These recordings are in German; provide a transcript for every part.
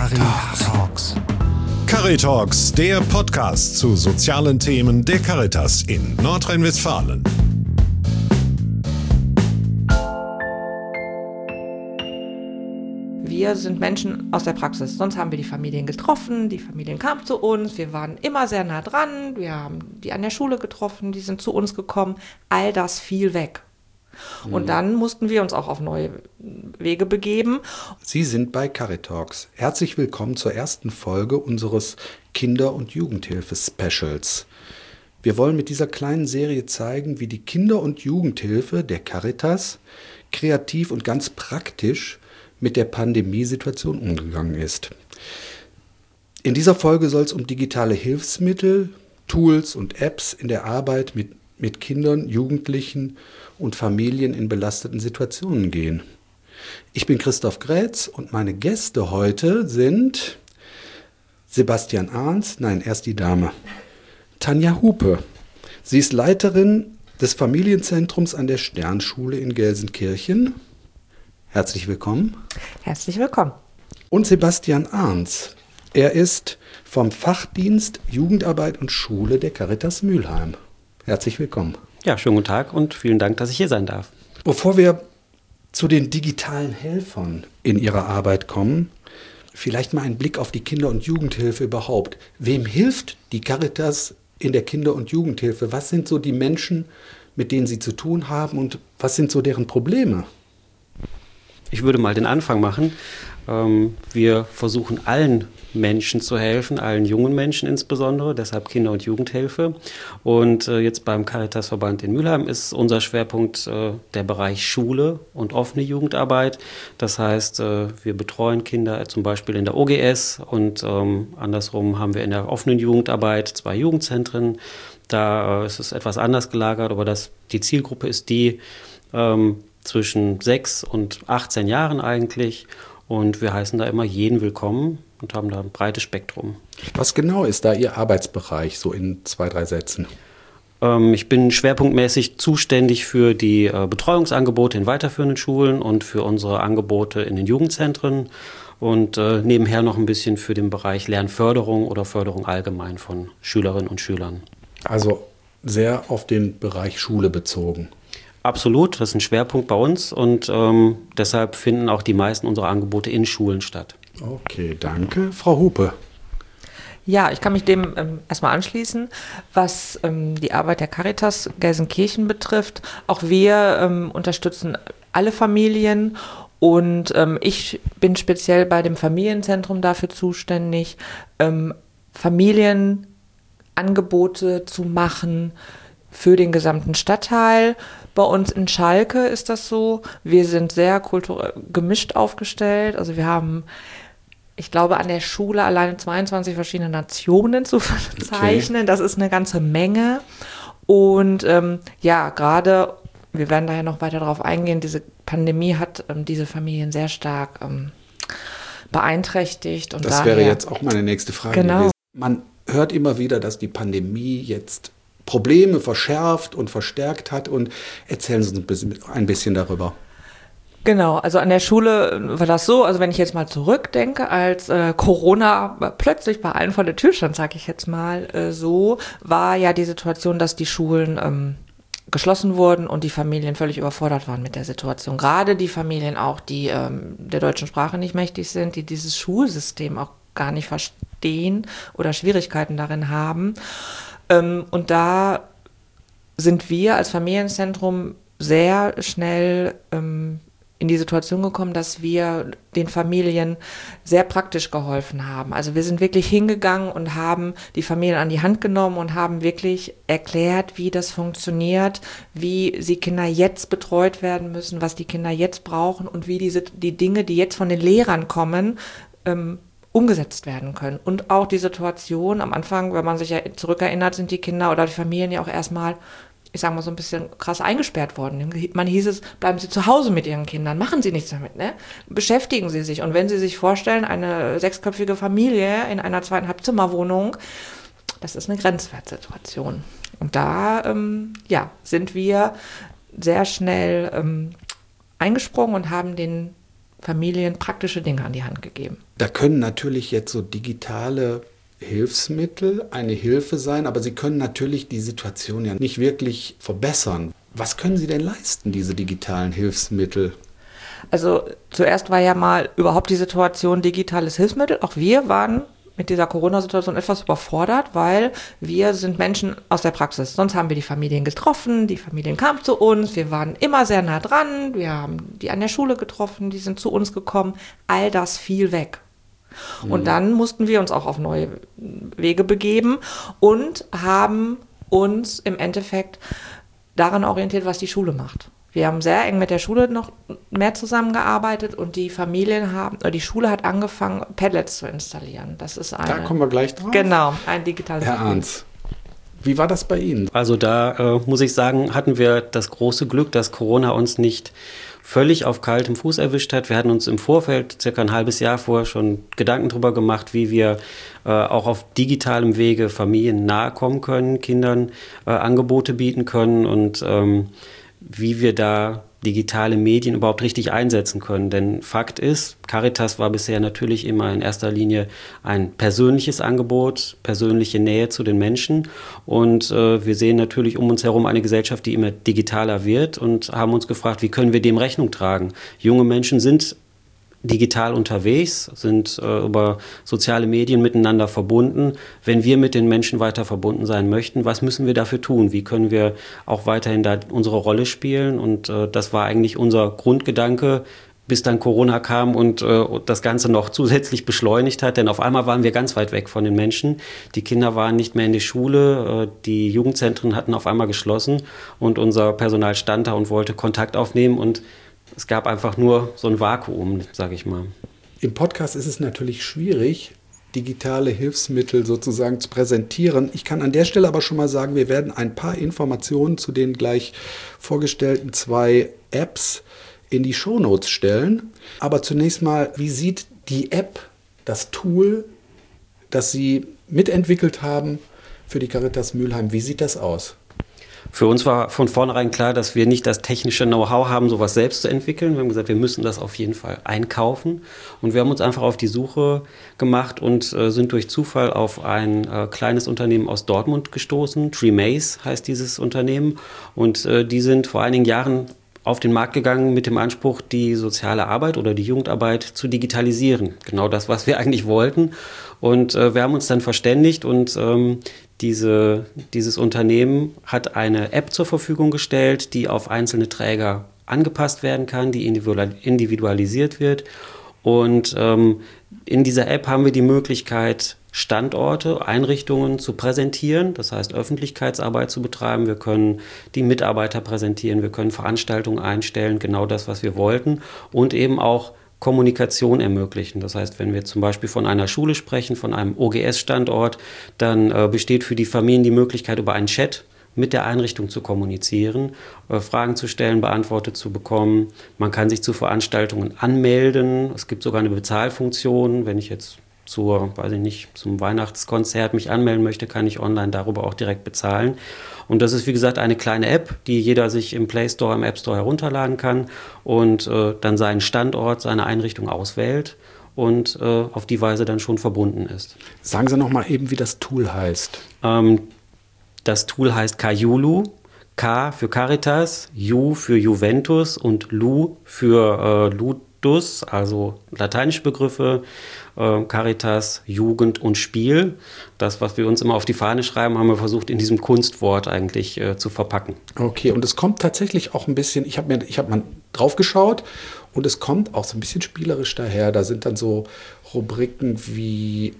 Caritalks. Caritalks, der Podcast zu sozialen Themen der Caritas in Nordrhein-Westfalen. Wir sind Menschen aus der Praxis. Sonst haben wir die Familien getroffen, die Familien kamen zu uns, wir waren immer sehr nah dran, wir haben die an der Schule getroffen, die sind zu uns gekommen. All das fiel weg. Und dann mussten wir uns auch auf neue Wege begeben. Sie sind bei Caritalks. Herzlich willkommen zur ersten Folge unseres Kinder- und Jugendhilfe-Specials. Wir wollen mit dieser kleinen Serie zeigen, wie die Kinder- und Jugendhilfe der Caritas kreativ und ganz praktisch mit der Pandemiesituation umgegangen ist. In dieser Folge soll es um digitale Hilfsmittel, Tools und Apps in der Arbeit mit Kindern, Jugendlichen und Familien in belasteten Situationen gehen. Ich bin Christoph Grätz und meine Gäste heute sind Sebastian Arns, nein, erst die Dame, Tanja Hupe. Sie ist Leiterin des Familienzentrums an der Sternschule in Gelsenkirchen. Herzlich willkommen. Herzlich willkommen. Und Sebastian Arns. Er ist vom Fachdienst Jugendarbeit und Schule der Caritas Mülheim. Herzlich willkommen. Ja, schönen guten Tag und vielen Dank, dass ich hier sein darf. Bevor wir zu den digitalen Helfern in Ihrer Arbeit kommen, vielleicht mal ein Blick auf die Kinder- und Jugendhilfe überhaupt. Wem hilft die Caritas in der Kinder- und Jugendhilfe? Was sind so die Menschen, mit denen Sie zu tun haben und was sind so deren Probleme? Ich würde mal den Anfang machen. Wir versuchen allen Menschen zu helfen, allen jungen Menschen insbesondere, deshalb Kinder- und Jugendhilfe. Und jetzt beim Caritasverband in Mülheim ist unser Schwerpunkt der Bereich Schule und offene Jugendarbeit. Das heißt, wir betreuen Kinder zum Beispiel in der OGS und andersrum haben wir in der offenen Jugendarbeit 2 Jugendzentren. Da ist es etwas anders gelagert, aber die Zielgruppe ist die zwischen 6 und 18 Jahren eigentlich. Und wir heißen da immer jeden willkommen und haben da ein breites Spektrum. Was genau ist da Ihr Arbeitsbereich, so in 2, 3 Sätzen? Ich bin schwerpunktmäßig zuständig für die Betreuungsangebote in weiterführenden Schulen und für unsere Angebote in den Jugendzentren und nebenher noch ein bisschen für den Bereich Lernförderung oder Förderung allgemein von Schülerinnen und Schülern. Also sehr auf den Bereich Schule bezogen. Absolut, das ist ein Schwerpunkt bei uns und deshalb finden auch die meisten unserer Angebote in Schulen statt. Okay, danke. Frau Hupe. Ja, ich kann mich dem erstmal anschließen, was die Arbeit der Caritas Gelsenkirchen betrifft. Auch wir unterstützen alle Familien und ich bin speziell bei dem Familienzentrum dafür zuständig, Familienangebote zu machen für den gesamten Stadtteil. Bei uns in Schalke ist das so. Wir sind sehr kulturell gemischt aufgestellt. Also wir haben, ich glaube, an der Schule alleine 22 verschiedene Nationen zu verzeichnen. Okay. Das ist eine ganze Menge. Und gerade, wir werden daher noch weiter darauf eingehen, diese Pandemie hat diese Familien sehr stark beeinträchtigt. Und das wäre jetzt auch meine nächste Frage gewesen. Man hört immer wieder, dass die Pandemie jetzt Probleme verschärft und verstärkt hat. Und erzählen Sie uns ein bisschen darüber. Genau, also an der Schule war das so, also wenn ich jetzt mal zurückdenke, als Corona plötzlich bei allen vor der Tür stand, sage ich jetzt mal so, war ja die Situation, dass die Schulen geschlossen wurden und die Familien völlig überfordert waren mit der Situation. Gerade die Familien auch, die der deutschen Sprache nicht mächtig sind, die dieses Schulsystem auch gar nicht verstehen oder Schwierigkeiten darin haben. Und da sind wir als Familienzentrum sehr schnell in die Situation gekommen, dass wir den Familien sehr praktisch geholfen haben. Also wir sind wirklich hingegangen und haben die Familien an die Hand genommen und haben wirklich erklärt, wie das funktioniert, wie die Kinder jetzt betreut werden müssen, was die Kinder jetzt brauchen und wie die Dinge, die jetzt von den Lehrern kommen, umgesetzt werden können. Und auch die Situation am Anfang, wenn man sich ja zurückerinnert, sind die Kinder oder die Familien ja auch erstmal, ich sage mal, so ein bisschen krass eingesperrt worden. Man hieß es, bleiben Sie zu Hause mit Ihren Kindern, machen Sie nichts damit, ne? Beschäftigen Sie sich. Und wenn Sie sich vorstellen, eine 6-köpfige Familie in einer 2,5-Zimmer-Wohnung, das ist eine Grenzwertsituation. Und da sind wir sehr schnell eingesprungen und haben den Familien praktische Dinge an die Hand gegeben. Da können natürlich jetzt so digitale Hilfsmittel eine Hilfe sein, aber sie können natürlich die Situation ja nicht wirklich verbessern. Was können Sie denn leisten, diese digitalen Hilfsmittel? Also zuerst war ja mal überhaupt die Situation digitales Hilfsmittel. Auch wir waren mit dieser Corona-Situation etwas überfordert, weil wir sind Menschen aus der Praxis. Sonst haben wir die Familien getroffen, die Familien kamen zu uns, wir waren immer sehr nah dran, wir haben die an der Schule getroffen, die sind zu uns gekommen. All das fiel weg. Und dann mussten wir uns auch auf neue Wege begeben und haben uns im Endeffekt daran orientiert, was die Schule macht. Wir haben sehr eng mit der Schule noch mehr zusammengearbeitet und die Schule hat angefangen, Padlets zu installieren. Das ist Da kommen wir gleich drauf. Genau, ein digitales Herr Arndts, wie war das bei Ihnen? Also da muss ich sagen, hatten wir das große Glück, dass Corona uns nicht völlig auf kaltem Fuß erwischt hat. Wir hatten uns im Vorfeld, circa ein halbes Jahr vorher, schon Gedanken darüber gemacht, wie wir auch auf digitalem Wege Familien nahe kommen können, Kindern Angebote bieten können und wie wir da digitale Medien überhaupt richtig einsetzen können. Denn Fakt ist, Caritas war bisher natürlich immer in erster Linie ein persönliches Angebot, persönliche Nähe zu den Menschen. Und wir sehen natürlich um uns herum eine Gesellschaft, die immer digitaler wird und haben uns gefragt, wie können wir dem Rechnung tragen? Junge Menschen sind digital unterwegs, sind über soziale Medien miteinander verbunden. Wenn wir mit den Menschen weiter verbunden sein möchten, was müssen wir dafür tun? Wie können wir auch weiterhin da unsere Rolle spielen? Und das war eigentlich unser Grundgedanke, bis dann Corona kam und das Ganze noch zusätzlich beschleunigt hat. Denn auf einmal waren wir ganz weit weg von den Menschen. Die Kinder waren nicht mehr in der Schule, die Jugendzentren hatten auf einmal geschlossen und unser Personal stand da und wollte Kontakt aufnehmen und es gab einfach nur so ein Vakuum, sage ich mal. Im Podcast ist es natürlich schwierig, digitale Hilfsmittel sozusagen zu präsentieren. Ich kann an der Stelle aber schon mal sagen, wir werden ein paar Informationen zu den gleich vorgestellten 2 Apps in die Shownotes stellen. Aber zunächst mal, wie sieht die App, das Tool, das Sie mitentwickelt haben für die Caritas Mülheim, wie sieht das aus? Für uns war von vornherein klar, dass wir nicht das technische Know-how haben, sowas selbst zu entwickeln. Wir haben gesagt, wir müssen das auf jeden Fall einkaufen. Und wir haben uns einfach auf die Suche gemacht und sind durch Zufall auf ein kleines Unternehmen aus Dortmund gestoßen. Tremaze heißt dieses Unternehmen. Und die sind vor einigen Jahren auf den Markt gegangen mit dem Anspruch, die soziale Arbeit oder die Jugendarbeit zu digitalisieren. Genau das, was wir eigentlich wollten. Und wir haben uns dann verständigt und dieses Unternehmen hat eine App zur Verfügung gestellt, die auf einzelne Träger angepasst werden kann, die individualisiert wird. Und in dieser App haben wir die Möglichkeit, Standorte, Einrichtungen zu präsentieren, das heißt Öffentlichkeitsarbeit zu betreiben. Wir können die Mitarbeiter präsentieren, wir können Veranstaltungen einstellen, genau das, was wir wollten und eben auch Kommunikation ermöglichen. Das heißt, wenn wir zum Beispiel von einer Schule sprechen, von einem OGS-Standort, dann besteht für die Familien die Möglichkeit, über einen Chat mit der Einrichtung zu kommunizieren, Fragen zu stellen, beantwortet zu bekommen. Man kann sich zu Veranstaltungen anmelden. Es gibt sogar eine Bezahlfunktion. Wenn ich jetzt zum Weihnachtskonzert mich anmelden möchte, kann ich online darüber auch direkt bezahlen. Und das ist, wie gesagt, eine kleine App, die jeder sich im Play Store, im App Store herunterladen kann und dann seinen Standort, seine Einrichtung auswählt und auf die Weise dann schon verbunden ist. Sagen Sie noch mal eben, wie das Tool heißt. Das Tool heißt Kayulu. K für Caritas, Ju für Juventus und Lu für Ludus, also lateinische Begriffe, Caritas, Jugend und Spiel. Das, was wir uns immer auf die Fahne schreiben, haben wir versucht, in diesem Kunstwort eigentlich zu verpacken. Okay, und es kommt tatsächlich auch ein bisschen, ich hab mal drauf geschaut und es kommt auch so ein bisschen spielerisch daher. Da sind dann so Rubriken wie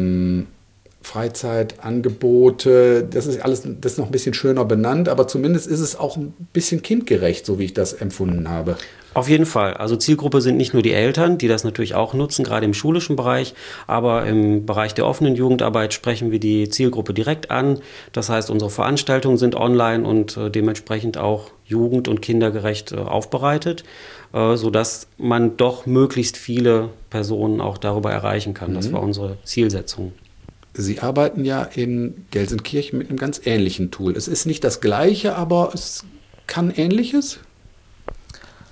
Freizeitangebote, das ist noch ein bisschen schöner benannt, aber zumindest ist es auch ein bisschen kindgerecht, so wie ich das empfunden habe. Auf jeden Fall. Also Zielgruppe sind nicht nur die Eltern, die das natürlich auch nutzen, gerade im schulischen Bereich, aber im Bereich der offenen Jugendarbeit sprechen wir die Zielgruppe direkt an. Das heißt, unsere Veranstaltungen sind online und dementsprechend auch jugend- und kindergerecht aufbereitet, sodass man doch möglichst viele Personen auch darüber erreichen kann. Das war unsere Zielsetzung. Sie arbeiten ja in Gelsenkirchen mit einem ganz ähnlichen Tool. Es ist nicht das gleiche, aber es kann Ähnliches?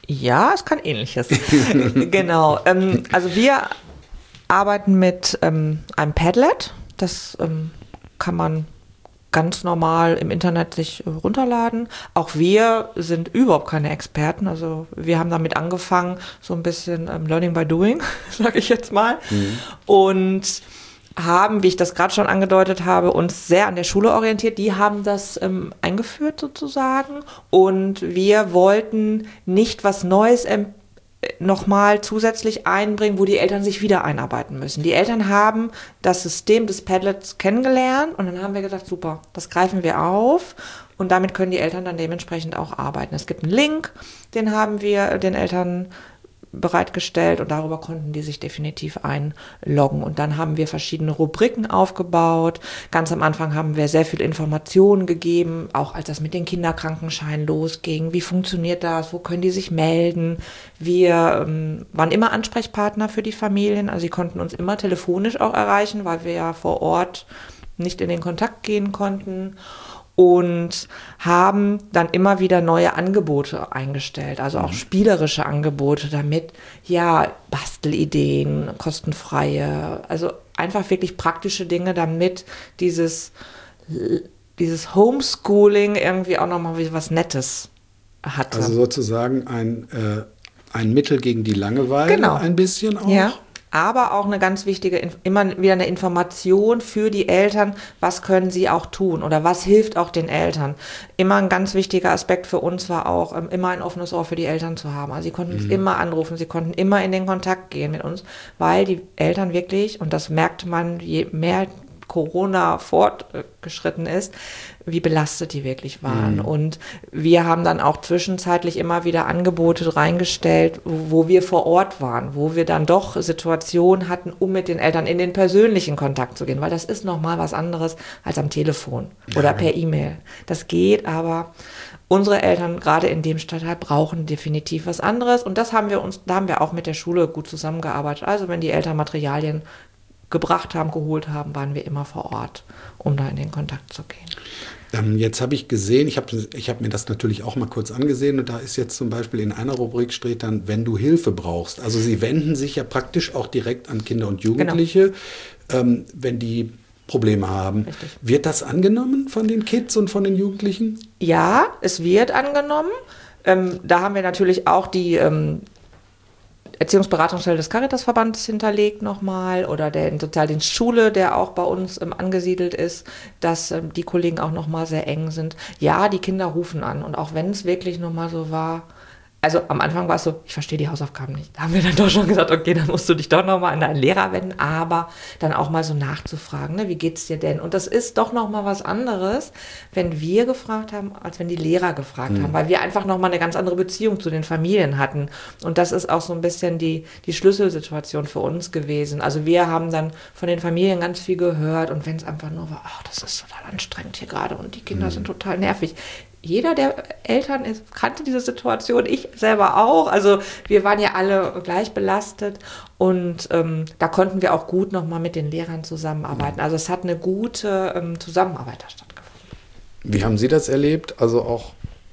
Ja, es kann Ähnliches. Genau. Also wir arbeiten mit einem Padlet. Das kann man ganz normal im Internet sich runterladen. Auch wir sind überhaupt keine Experten. Also wir haben damit angefangen, so ein bisschen Learning by Doing, sage ich jetzt mal. Und haben, wie ich das gerade schon angedeutet habe, uns sehr an der Schule orientiert. Die haben das eingeführt sozusagen. Und wir wollten nicht was Neues nochmal zusätzlich einbringen, wo die Eltern sich wieder einarbeiten müssen. Die Eltern haben das System des Padlets kennengelernt und dann haben wir gedacht, super, das greifen wir auf und damit können die Eltern dann dementsprechend auch arbeiten. Es gibt einen Link, den haben wir den Eltern bereitgestellt und darüber konnten die sich definitiv einloggen. Und dann haben wir verschiedene Rubriken aufgebaut. Ganz am Anfang haben wir sehr viel Informationen gegeben, auch als das mit den Kinderkrankenscheinen losging. Wie funktioniert das? Wo können die sich melden? Wir waren immer Ansprechpartner für die Familien. Also sie konnten uns immer telefonisch auch erreichen, weil wir ja vor Ort nicht in den Kontakt gehen konnten. Und haben dann immer wieder neue Angebote eingestellt, also auch spielerische Angebote, damit ja Bastelideen, kostenfreie, also einfach wirklich praktische Dinge, damit dieses Homeschooling irgendwie auch nochmal was Nettes hatte. Also sozusagen ein Mittel gegen die Langeweile, genau. Ein bisschen auch. Ja. Aber auch eine ganz wichtige, immer wieder eine Information für die Eltern, was können sie auch tun oder was hilft auch den Eltern. Immer ein ganz wichtiger Aspekt für uns war auch, immer ein offenes Ohr für die Eltern zu haben. Also sie konnten uns immer anrufen, sie konnten immer in den Kontakt gehen mit uns, weil die Eltern wirklich, und das merkte man, je mehr Corona fortgeschritten ist, wie belastet die wirklich waren. Und wir haben dann auch zwischenzeitlich immer wieder Angebote reingestellt, wo wir vor Ort waren, wo wir dann doch Situationen hatten, um mit den Eltern in den persönlichen Kontakt zu gehen, weil das ist nochmal was anderes als am Telefon oder per E-Mail. Das geht, aber unsere Eltern, gerade in dem Stadtteil, brauchen definitiv was anderes. Und da haben wir auch mit der Schule gut zusammengearbeitet. Also wenn die Eltern Materialien gebracht haben, geholt haben, waren wir immer vor Ort, um da in den Kontakt zu gehen. Jetzt habe ich gesehen, ich hab mir das natürlich auch mal kurz angesehen und da ist jetzt zum Beispiel in einer Rubrik steht dann, wenn du Hilfe brauchst. Also Sie wenden sich ja praktisch auch direkt an Kinder und Jugendliche, wenn die Probleme haben. Richtig. Wird das angenommen von den Kids und von den Jugendlichen? Ja, es wird angenommen. Da haben wir natürlich auch die Erziehungsberatungsstelle des Caritasverbandes hinterlegt nochmal oder der Sozialdienst Schule, der auch bei uns angesiedelt ist, dass die Kollegen auch nochmal sehr eng sind. Ja, die Kinder rufen an und auch wenn es wirklich nochmal so war, also am Anfang war es so, ich verstehe die Hausaufgaben nicht. Da haben wir dann doch schon gesagt, okay, dann musst du dich doch nochmal an deinen Lehrer wenden, aber dann auch mal so nachzufragen, ne, wie geht's dir denn? Und das ist doch nochmal was anderes, wenn wir gefragt haben, als wenn die Lehrer gefragt haben, weil wir einfach nochmal eine ganz andere Beziehung zu den Familien hatten. Und das ist auch so ein bisschen die Schlüsselsituation für uns gewesen. Also wir haben dann von den Familien ganz viel gehört und wenn es einfach nur war, ach, das ist total anstrengend hier gerade und die Kinder sind total nervig. Jeder der Eltern kannte diese Situation, ich selber auch. Also wir waren ja alle gleich belastet und da konnten wir auch gut nochmal mit den Lehrern zusammenarbeiten. Also es hat eine gute Zusammenarbeit da stattgefunden. Wie haben Sie das erlebt? Also auch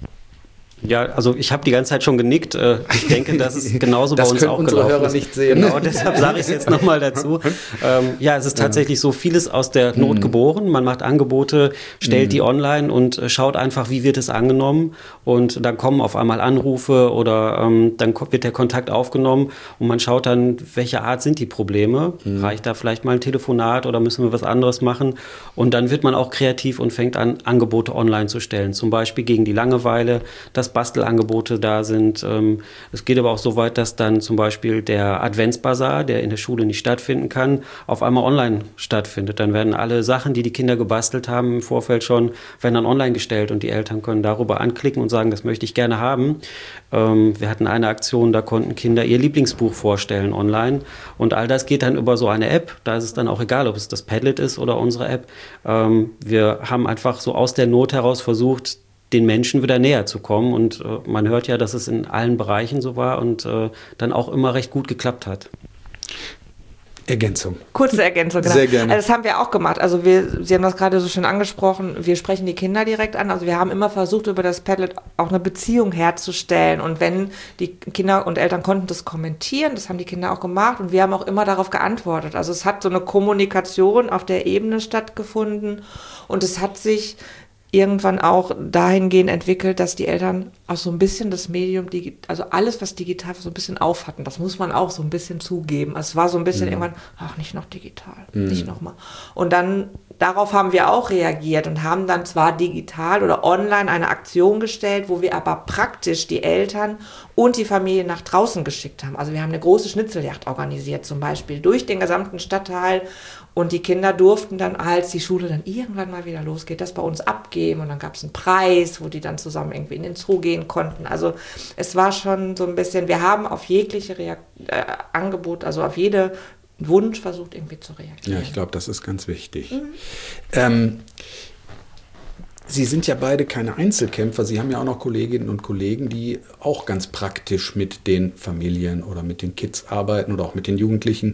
Ja, also ich habe die ganze Zeit schon genickt. Ich denke, das ist genauso bei uns auch gelaufen. Das können unsere Hörer nicht sehen. Genau, deshalb sage ich es jetzt nochmal dazu. Ja, es ist tatsächlich so vieles aus der Not geboren. Man macht Angebote, stellt die online und schaut einfach, wie wird es angenommen. Und dann kommen auf einmal Anrufe oder dann wird der Kontakt aufgenommen und man schaut dann, welche Art sind die Probleme. Reicht da vielleicht mal ein Telefonat oder müssen wir was anderes machen? Und dann wird man auch kreativ und fängt an, Angebote online zu stellen. Zum Beispiel gegen die Langeweile, dass Bastelangebote da sind. Es geht aber auch so weit, dass dann zum Beispiel der Adventsbasar, der in der Schule nicht stattfinden kann, auf einmal online stattfindet. Dann werden alle Sachen, die die Kinder gebastelt haben im Vorfeld schon, werden dann online gestellt und die Eltern können darüber anklicken und sagen, das möchte ich gerne haben. Wir hatten eine Aktion, da konnten Kinder ihr Lieblingsbuch vorstellen online und all das geht dann über so eine App. Da ist es dann auch egal, ob es das Padlet ist oder unsere App. Wir haben einfach so aus der Not heraus versucht, den Menschen wieder näher zu kommen. Und man hört ja, dass es in allen Bereichen so war und dann auch immer recht gut geklappt hat. Ergänzung. Kurze Ergänzung, genau. Sehr gerne. Also das haben wir auch gemacht. Also Sie haben das gerade so schön angesprochen, wir sprechen die Kinder direkt an. Also wir haben immer versucht, über das Padlet auch eine Beziehung herzustellen. Und wenn die Kinder und Eltern konnten das kommentieren, das haben die Kinder auch gemacht und wir haben auch immer darauf geantwortet. Also es hat so eine Kommunikation auf der Ebene stattgefunden und es hat sich irgendwann auch dahingehend entwickelt, dass die Eltern auch so ein bisschen das Medium, also alles, was digital so ein bisschen aufhatten, das muss man auch so ein bisschen zugeben. Es war so ein bisschen irgendwann, ach, nicht noch digital, nicht nochmal. Und dann, darauf haben wir auch reagiert und haben dann zwar digital oder online eine Aktion gestellt, wo wir aber praktisch die Eltern und die Familie nach draußen geschickt haben. Also wir haben eine große Schnitzeljagd organisiert, zum Beispiel durch den gesamten Stadtteil. Und die Kinder durften dann, als die Schule dann irgendwann mal wieder losgeht, das bei uns abgeben. Und dann gab es einen Preis, wo die dann zusammen irgendwie in den Zoo gehen konnten. Also es war schon so ein bisschen, wir haben auf jegliche Angebot, also auf jede Wunsch versucht irgendwie zu reagieren. Ja, ich glaube, das ist ganz wichtig. Sie sind ja beide keine Einzelkämpfer. Sie haben ja auch noch Kolleginnen und Kollegen, die auch ganz praktisch mit den Familien oder mit den Kids arbeiten oder auch mit den Jugendlichen.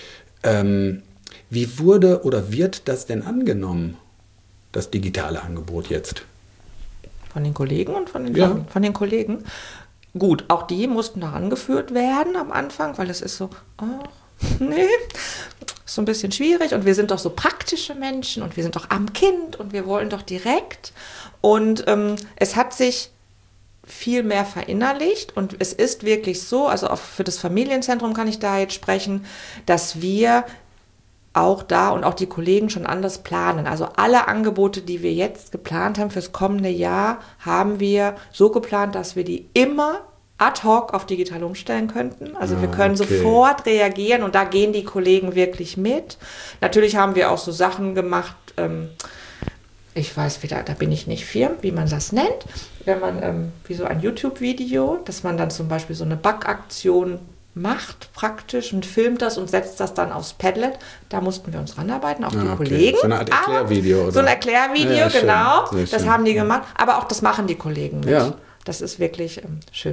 Wie wurde oder wird das denn angenommen, das digitale Angebot jetzt? Von den Kollegen und von den Familien? Von den Kollegen. Gut, auch die mussten noch angeführt werden am Anfang, weil es ist so, nee, ist so ein bisschen schwierig und wir sind doch so praktische Menschen und wir sind doch am Kind und wir wollen doch direkt. Und es hat sich viel mehr verinnerlicht und es ist wirklich so, also auch für das Familienzentrum kann ich da jetzt sprechen, dass wir auch da und auch die Kollegen schon anders planen. Also alle Angebote, die wir jetzt geplant haben fürs kommende Jahr, haben wir so geplant, dass wir die immer ad hoc auf digital umstellen könnten. Also wir können sofort reagieren und da gehen die Kollegen wirklich mit. Natürlich haben wir auch so Sachen gemacht, ich weiß wieder, da bin ich nicht firm, wie man das nennt, wenn man wie so ein YouTube-Video, dass man dann zum Beispiel so eine Backaktion macht praktisch und filmt das und setzt das dann aufs Padlet. Da mussten wir uns ranarbeiten, auch die Kollegen. So eine Art Erklärvideo, oder? So ein Erklärvideo, ja, genau. Sehr das schön. haben die gemacht. Aber auch das machen die Kollegen mit. Ja. Das ist wirklich schön.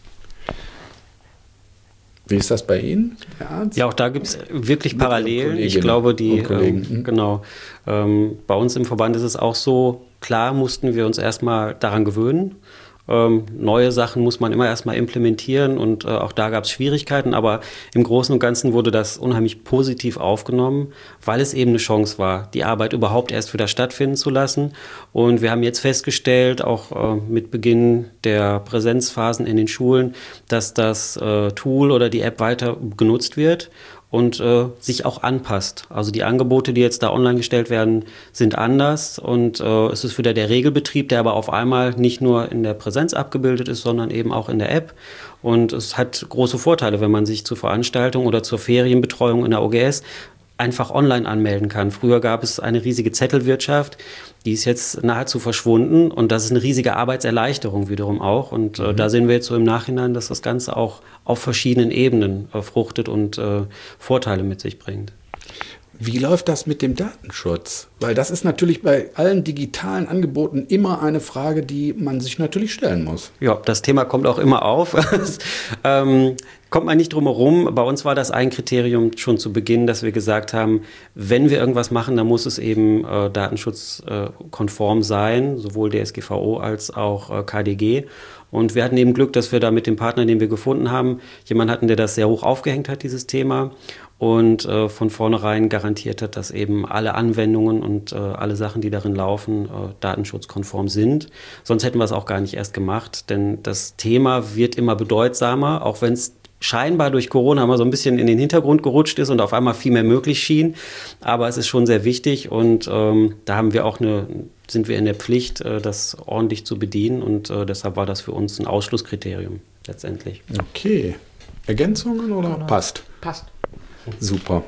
Wie ist das bei Ihnen, Herr Arndt? Ja, auch da gibt es wirklich Mit Ihren Parallelen. Ich Kolleginnen glaube, und Kollegen. genau. Bei uns im Verband ist es auch so, klar mussten wir uns erstmal daran gewöhnen. Neue Sachen muss man immer erstmal implementieren und auch da gab es Schwierigkeiten, aber im Großen und Ganzen wurde das unheimlich positiv aufgenommen, weil es eben eine Chance war, die Arbeit überhaupt erst wieder stattfinden zu lassen. Und wir haben jetzt festgestellt, auch mit Beginn der Präsenzphasen in den Schulen, dass das Tool oder die App weiter genutzt wird und sich auch anpasst. Also die Angebote, die jetzt da online gestellt werden, sind anders und es ist wieder der Regelbetrieb, der aber auf einmal nicht nur in der Präsenz abgebildet ist, sondern eben auch in der App. Und es hat große Vorteile, wenn man sich zur Veranstaltung oder zur Ferienbetreuung in der OGS einfach online anmelden kann. Früher gab es eine riesige Zettelwirtschaft, die ist jetzt nahezu verschwunden und das ist eine riesige Arbeitserleichterung wiederum auch. Und da sehen wir jetzt so im Nachhinein, dass das Ganze auch auf verschiedenen Ebenen fruchtet und Vorteile mit sich bringt. Wie läuft das mit dem Datenschutz? Weil das ist natürlich bei allen digitalen Angeboten immer eine Frage, die man sich natürlich stellen muss. Ja, das Thema kommt auch immer auf. Kommt man nicht drum herum. Bei uns war das ein Kriterium schon zu Beginn, dass wir gesagt haben, wenn wir irgendwas machen, dann muss es eben datenschutzkonform sein, sowohl DSGVO als auch KDG. Und wir hatten eben Glück, dass wir da mit dem Partner, den wir gefunden haben, jemanden hatten, der das sehr hoch aufgehängt hat, dieses Thema. Und von vornherein garantiert hat, dass eben alle Anwendungen und alle Sachen, die darin laufen, datenschutzkonform sind. Sonst hätten wir es auch gar nicht erst gemacht, denn das Thema wird immer bedeutsamer, auch wenn es scheinbar durch Corona mal so ein bisschen in den Hintergrund gerutscht ist und auf einmal viel mehr möglich schien. Aber es ist schon sehr wichtig und da haben wir auch sind wir in der Pflicht, das ordentlich zu bedienen und deshalb war das für uns ein Ausschlusskriterium letztendlich. Okay. Ergänzungen oder passt? Passt. Super.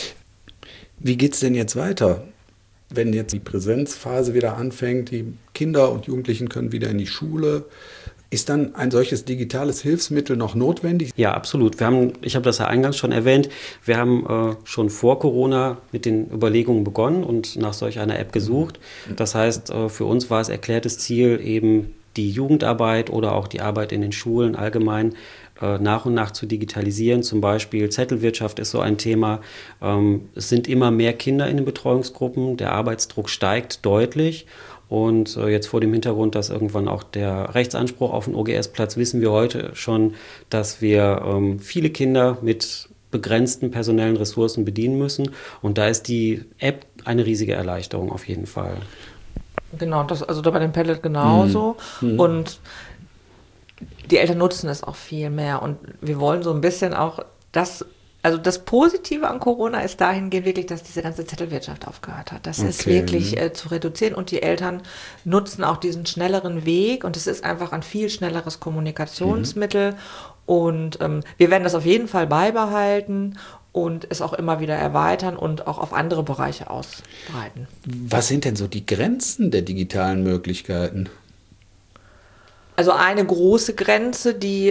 Wie geht es denn jetzt weiter? Wenn jetzt die Präsenzphase wieder anfängt, die Kinder und Jugendlichen können wieder in die Schule, ist dann ein solches digitales Hilfsmittel noch notwendig? Ja, absolut. Ich habe das ja eingangs schon erwähnt, wir haben schon vor Corona mit den Überlegungen begonnen und nach solch einer App gesucht. Das heißt, für uns war es erklärtes Ziel, eben die Jugendarbeit oder auch die Arbeit in den Schulen allgemein nach und nach zu digitalisieren. Zum Beispiel Zettelwirtschaft ist so ein Thema. Es sind immer mehr Kinder in den Betreuungsgruppen, der Arbeitsdruck steigt deutlich. Und jetzt vor dem Hintergrund, dass irgendwann auch der Rechtsanspruch auf den OGS-Platz, wissen wir heute schon, dass wir viele Kinder mit begrenzten personellen Ressourcen bedienen müssen. Und da ist die App eine riesige Erleichterung auf jeden Fall. Genau, also da bei dem Padlet genauso. Und die Eltern nutzen es auch viel mehr. Und wir wollen so ein bisschen auch das Positive an Corona ist dahingehend wirklich, dass diese ganze Zettelwirtschaft aufgehört hat. Das ist wirklich zu reduzieren und die Eltern nutzen auch diesen schnelleren Weg und es ist einfach ein viel schnelleres Kommunikationsmittel und wir werden das auf jeden Fall beibehalten und es auch immer wieder erweitern und auch auf andere Bereiche ausbreiten. Was sind denn so die Grenzen der digitalen Möglichkeiten? Also eine große Grenze, die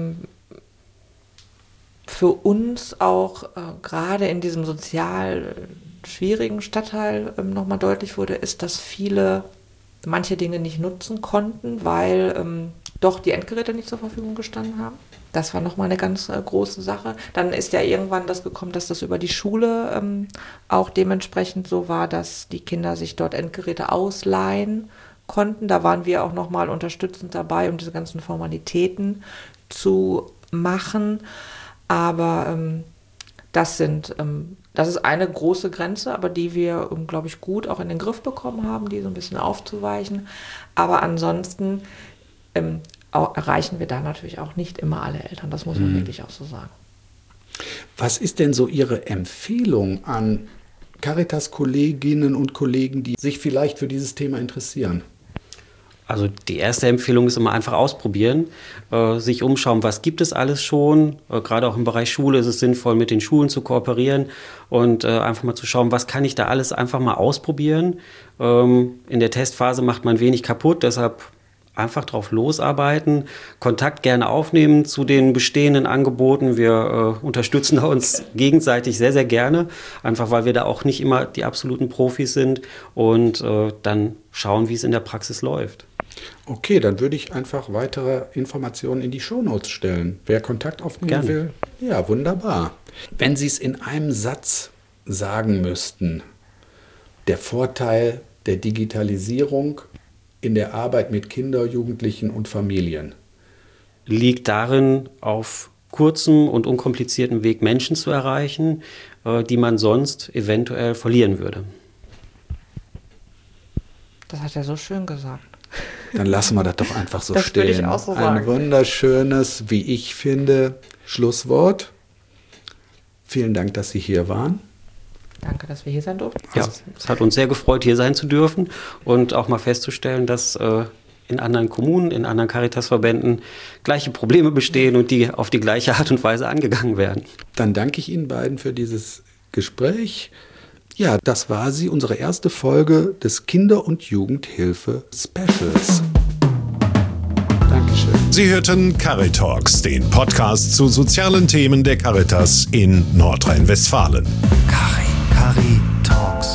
für uns auch gerade in diesem sozial schwierigen Stadtteil nochmal deutlich wurde, ist, dass viele manche Dinge nicht nutzen konnten, weil doch die Endgeräte nicht zur Verfügung gestanden haben. Das war nochmal eine ganz große Sache. Dann ist ja irgendwann das gekommen, dass das über die Schule auch dementsprechend so war, dass die Kinder sich dort Endgeräte ausleihen konnten. Da waren wir auch nochmal unterstützend dabei, um diese ganzen Formalitäten zu machen. Aber das ist eine große Grenze, aber die wir, glaube ich, gut auch in den Griff bekommen haben, die so ein bisschen aufzuweichen. Aber ansonsten erreichen wir da natürlich auch nicht immer alle Eltern. Das muss man wirklich auch so sagen. Was ist denn so Ihre Empfehlung an Caritas-Kolleginnen und Kollegen, die sich vielleicht für dieses Thema interessieren? Also die erste Empfehlung ist immer einfach ausprobieren, sich umschauen, was gibt es alles schon. Gerade auch im Bereich Schule ist es sinnvoll, mit den Schulen zu kooperieren und einfach mal zu schauen, was kann ich da alles einfach mal ausprobieren. In der Testphase macht man wenig kaputt, deshalb einfach drauf losarbeiten, Kontakt gerne aufnehmen zu den bestehenden Angeboten. Wir unterstützen uns gegenseitig sehr, sehr gerne, einfach weil wir da auch nicht immer die absoluten Profis sind und dann schauen, wie es in der Praxis läuft. Okay, dann würde ich einfach weitere Informationen in die Shownotes stellen. Wer Kontakt aufnehmen will, ja, wunderbar. Wenn Sie es in einem Satz sagen müssten, der Vorteil der Digitalisierung in der Arbeit mit Kindern, Jugendlichen und Familien? Liegt darin, auf kurzem und unkompliziertem Weg Menschen zu erreichen, die man sonst eventuell verlieren würde. Das hat er so schön gesagt. Dann lassen wir das doch einfach so das stehen. Würde ich auch so sagen. Ein wunderschönes, wie ich finde, Schlusswort. Vielen Dank, dass Sie hier waren. Danke, dass wir hier sein durften. Ja, es hat uns sehr gefreut, hier sein zu dürfen und auch mal festzustellen, dass in anderen Kommunen, in anderen Caritas-Verbänden gleiche Probleme bestehen und die auf die gleiche Art und Weise angegangen werden. Dann danke ich Ihnen beiden für dieses Gespräch. Ja, das war sie, unsere erste Folge des Kinder- und Jugendhilfe-Specials. Dankeschön. Sie hörten Caritalks, den Podcast zu sozialen Themen der Caritas in Nordrhein-Westfalen. Caritalks.